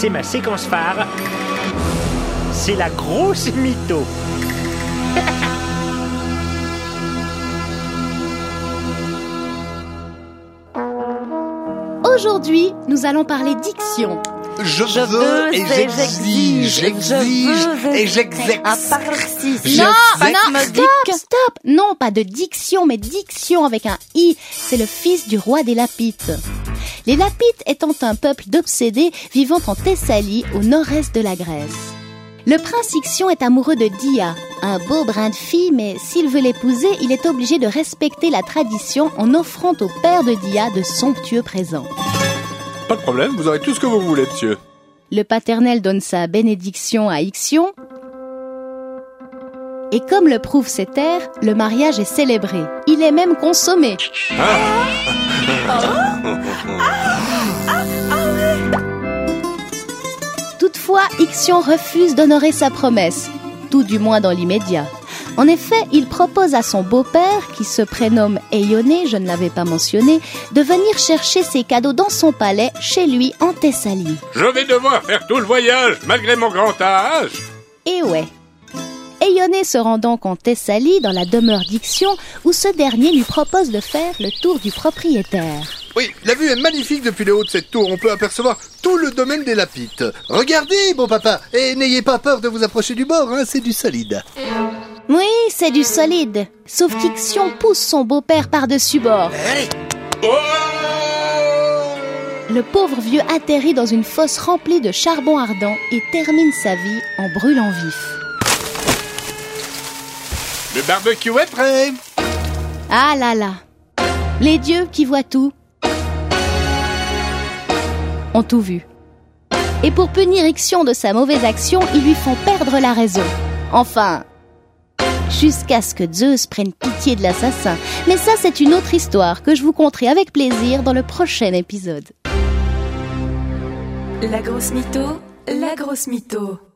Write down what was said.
c'est ma séquence phare. C'est la grosse mytho. Aujourd'hui, nous allons parler diction. Je veux et j'exige et j'exerce. Un paroxysme. Stop. Non, pas de diction, mais diction avec un i. C'est le fils du roi des Lapites. Les Lapites étant un peuple d'obsédés vivant en Thessalie, au nord-est de la Grèce. Le prince Ixion est amoureux de Dia, un beau brin de fille, mais s'il veut l'épouser, il est obligé de respecter la tradition en offrant au père de Dia de somptueux présents. Pas de problème, vous aurez tout ce que vous voulez, monsieur. Le paternel donne sa bénédiction à Ixion. Et comme le prouvent ces terres, le mariage est célébré. Il est même consommé. Toutefois, Ixion refuse d'honorer sa promesse, tout du moins dans l'immédiat. En effet, il propose à son beau-père, qui se prénomme Éioné, je ne l'avais pas mentionné, de venir chercher ses cadeaux dans son palais, chez lui, en Thessalie. Je vais devoir faire tout le voyage, malgré mon grand âge. Et ouais. Éioné se rend donc en Thessalie, dans la demeure d'Ixion, où ce dernier lui propose de faire le tour du propriétaire. Oui, la vue est magnifique depuis le haut de cette tour. On peut apercevoir tout le domaine des Lapites. Regardez, bon papa, et n'ayez pas peur de vous approcher du bord, hein, c'est du solide. Oui, c'est du solide. Sauf qu'Ixion pousse son beau-père par-dessus bord. Le pauvre vieux atterrit dans une fosse remplie de charbon ardent et termine sa vie en brûlant vif. Le barbecue est prêt. Ah là là. Les dieux qui voient tout ont tout vu. Et pour punir Ixion de sa mauvaise action, ils lui font perdre la raison. Enfin, jusqu'à ce que Zeus prenne pitié de l'assassin. Mais ça, c'est une autre histoire que je vous conterai avec plaisir dans le prochain épisode. La grosse mytho, la grosse mytho.